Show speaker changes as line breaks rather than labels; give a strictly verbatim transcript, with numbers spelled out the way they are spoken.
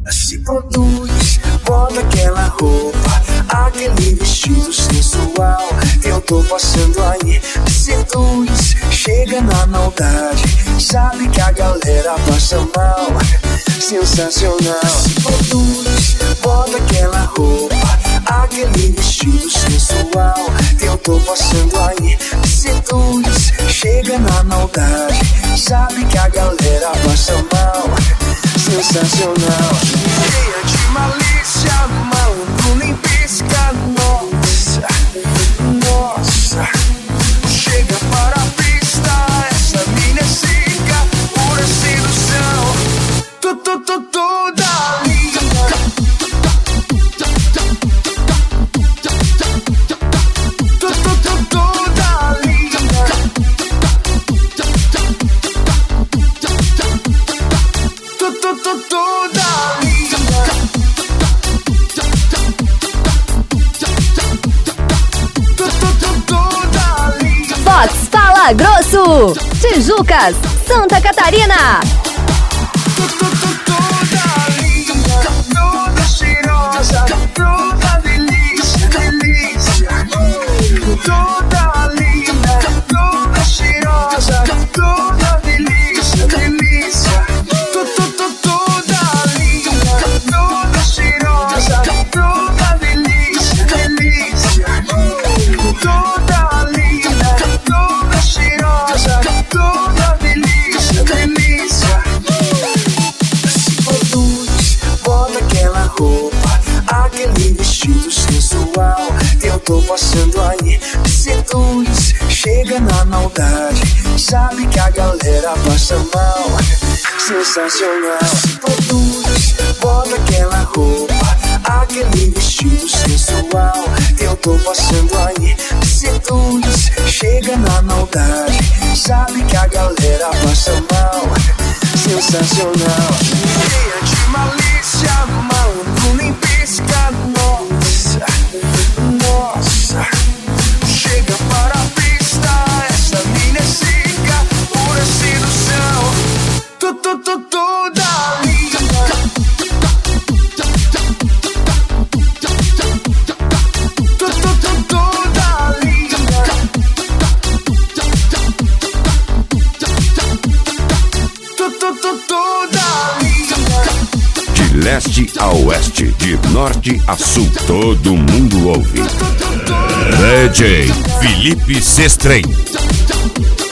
Se produz, bota aquela roupa, aquele vestido sensual que eu tô passando aí. Seduz, chega na maldade, sabe que a galera passa mal. Sensacional. Se produz, bota aquela roupa, aquele vestido sensual que eu tô passando aí. Seduz, chega na maldade, sabe que a galera passa mal. Sensacional. Cheia de malícia, malandro nem pisca. Nossa, nossa. Chega para a pista, essa mina é zica, pura sedução. Tu, tu, tu, toda linda. Tu, tu, tu, toda linda. Tu, tu, tu, toda linda. Tu, tu, tu, toda linda.
Vox Fala Grosso, Tijucas, Santa Catarina.
Tu, tu, tu, toda linda, toda cheirosa, toda delícia, delícia. Toda linda, toda cheirosa, toda delícia, delícia. Tu, tu, tu, toda linda, toda cheirosa, toda delícia, delícia. Toda linda, toda cheirosa, toda delícia, delícia. Se produz, bota aquela roupa, aquele vestido sensual que eu tô passando aí. Seduz, chega na maldade, sabe que a galera passa mal. Sensacional. Se produz, bota aquela roupa, aquele vestido sensual que eu tô passando aí. Seduz, chega na maldade, sabe que a galera passa mal. Sensacional. Cheia de malícia, malandro nem pisca. Nossa, nossa. Chega para a pista, essa mina é zica, pura sedução. Tu, tu, tu, toda linda. Tu, tu, tu, toda linda. Tu, tu, tu, toda linda.
De leste a oeste, de norte a sul, todo mundo ouve. D J Felipe Sestrem.